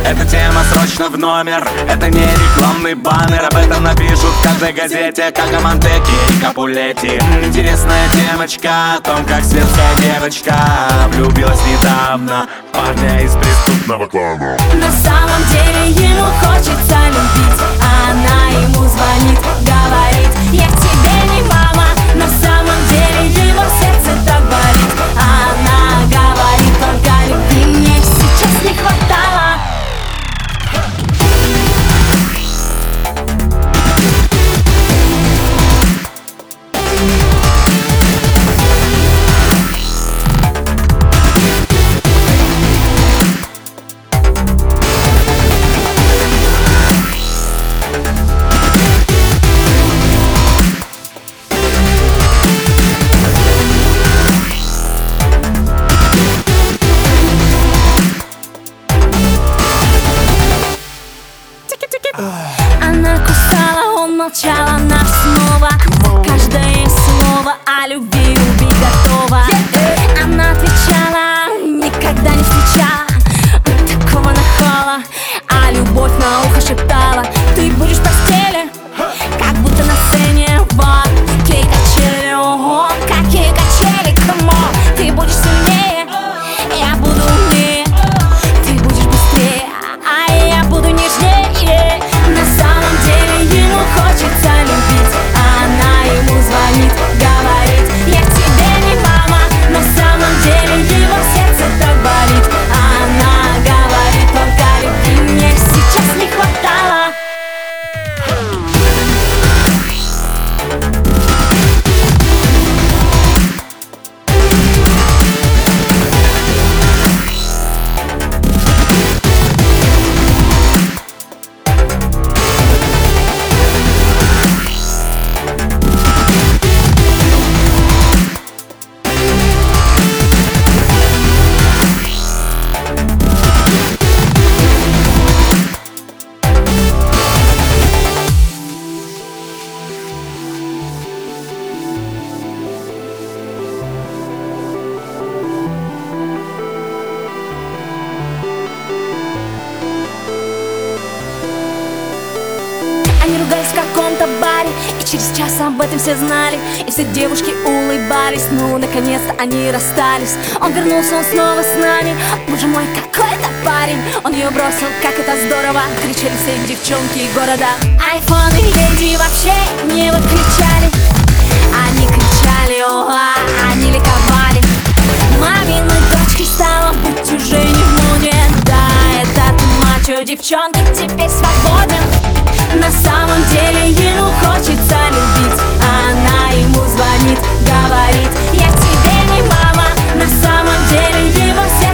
Эта тема срочно в номер, это не рекламный баннер. Об этом напишут в каждой газете, как о Монтеке и Капулетти. Интересная темочка о том, как светская девочка влюбилась недавно в парня из преступного клана. На самом деле ему хочется любить, а она ему звонит, говорит: я тебе не мама. На самом деле его сердце так болит, а она говорит: только любви мне сейчас не хватало. Она кусала, он молчал, она снова каждое слово о любви убить готова. Она отвечала: никогда не встречала такого нахала, а любовь на ухо шептала: ты будешь в постели, как будто на сцене. Вот, какие качели, ого, какие качели, камон. Ты будешь сильнее, я буду умнее. Ты будешь быстрее, а я буду нежнее. На самом деле ему хочется любить, а она ему звонит, говорит: я тебе не мама. На самом деле его сердце так болит, а она говорит: только любви мне сейчас не хватало. Они ругались в каком-то баре, и через час об этом все знали. И все девушки улыбались, ну наконец-то они расстались. Он вернулся, он снова с нами. Боже мой, какой это парень! Он ее бросил, как это здорово! Кричали все девчонки города. Айфон и леди вообще не выключали. Они кричали, ого, они ликовали. Маминой дочкой стала быть уже не в моде. Да, этот мачо девчонки теперь свободен. На самом деле ему хочется любить, а она ему звонит, говорит: я тебе не мама. На самом деле его сердце